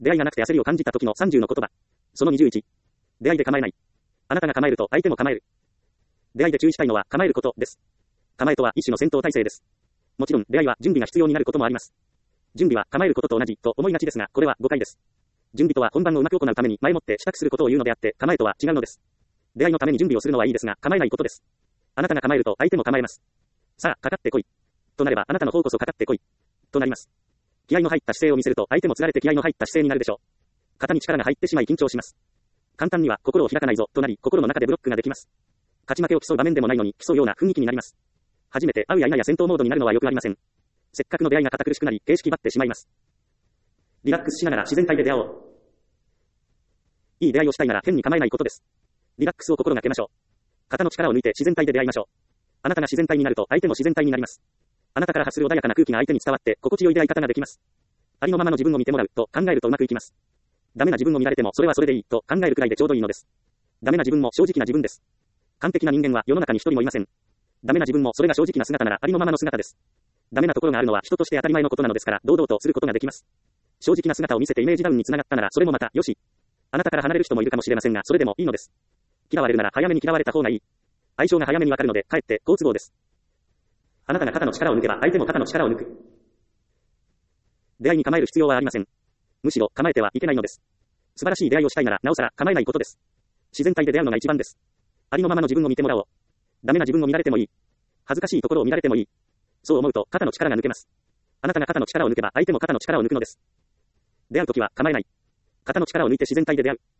出会いがなくて焦りを感じた時の30の言葉。その21。出会いで構えない。あなたが構えると相手も構える。出会いで注意したいのは構えることです。構えとは一種の戦闘態勢です。もちろん出会いは準備が必要になることもあります。準備は構えることと同じと思いがちですが、これは誤解です。準備とは本番をうまく行うために前もって支度することを言うのであって、構えとは違うのです。出会いのために準備をするのはいいですが、構えないことです。あなたが構えると相手も構えます。さあ、かかってこい。となればあなたの方こそかかってこい。となります。気合の入った姿勢を見せると相手もつられて気合の入った姿勢になるでしょう。肩に力が入ってしまい緊張します。簡単には心を開かないぞとなり、心の中でブロックができます。勝ち負けを競う場面でもないのに競うような雰囲気になります。初めて会うや否や戦闘モードになるのはよくありません。せっかくの出会いが堅苦しくなり、形式ばってしまいます。リラックスしながら自然体で出会おう。いい出会いをしたいなら変に構えないことです。リラックスを心がけましょう。肩の力を抜いて自然体で出会いましょう。あなたが自然体になると相手も自然体になります。あなたから発する穏やかな空気が相手に伝わって心地よい出会い方ができます。ありのままの自分を見てもらうと考えるとうまくいきます。ダメな自分を見られてもそれはそれでいいと考えるくらいでちょうどいいのです。ダメな自分も正直な自分です。完璧な人間は世の中に一人もいません。ダメな自分もそれが正直な姿ならありのままの姿です。ダメなところがあるのは人として当たり前のことなのですから堂々とすることができます。正直な姿を見せてイメージダウンにつながったならそれもまたよし。あなたから離れる人もいるかもしれませんがそれでもいいのです。嫌われるなら早めに嫌われた方がいい。相性が早めにわかるのでかえって好都合です。あなたが肩の力を抜けば相手も肩の力を抜く。出会いに構える必要はありません。むしろ構えてはいけないのです。素晴らしい出会いをしたいならなおさら構えないことです。自然体で出会うのが一番です。ありのままの自分を見てもらおう。ダメな自分を見られてもいい。恥ずかしいところを見られてもいい。そう思うと肩の力が抜けます。あなたが肩の力を抜けば相手も肩の力を抜くのです。出会うときは構えない。肩の力を抜いて自然体で出会う。